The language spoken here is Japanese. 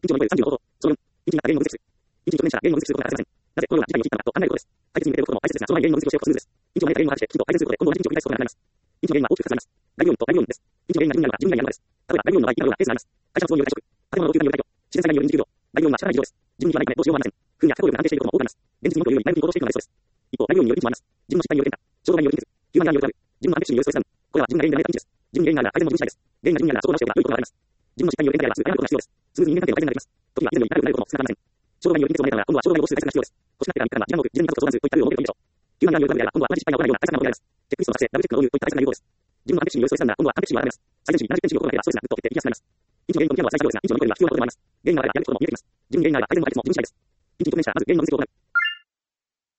緊急の40の方法。総論。緊急な原因の分析。緊急直面者原因の分析することがありません。なぜ、このような事態に陥ったのかと考えることです。解決に向けておくことも大切ですが、その前に原因の分析をしようとするのです。緊急の原因を把握して、きちんと改善することで、今後同じ緊急を繰り返すことがなくなります。緊急の原因は大きく重なります。大病院と大病院です。緊急の原因が順になるのです。例えば、大病院の場合、今のようなケースがあります。会社の都合による退職。建物の老朽化による退去。自然災害による臨時休業。大病院は力ない事情です。順にはないため、どうしようもありません。軍や過去力が安定していることも多くあります。現実にもっとより内部に行動していくのでそうです。一方、大病院による臨時もあります。自分の失敗による転嫁。衝動による筋肉。ヒューマンによるトラブル。自分の安定心によるストレスダウン。これは自分が原因で招いたピンチです。自分に原因があれば改善も自分次第です。原因が自分にあればそこを直しておけば良いことがあります。自分の失敗による転嫁であればすぐ謝ることが必要です。スムーズに人間関係の改善ができます。時には以前より仲良くなることも少なくなりません。衝動による貧血を招いたのは今度は衝動による数改善が必要です。欲しくなってから3日間は時短の多く、自分に家族と相談するといったルールを設けてみましょう。ヒューマンによるトラブルであれば今度は同じ失敗が起こらないような大切なことになります。チェックリストの作成、ダブルチェックの導入といった大切な有効です。自分の安定心によるストレスダウンが今度は完璧心を改めます。最善値70点値を超えればストレスがぐっと減っていきやすくなります。緊急の原因の見極めは最作業ですが、緊急の見極めには必要なことでもあります。原因があればやるべきことも見えてきます。原因があれば改善もありつつも自分次第です。原因があれば改善もありつつも自分次第です。緊急直面者、まず原因の分析を行う。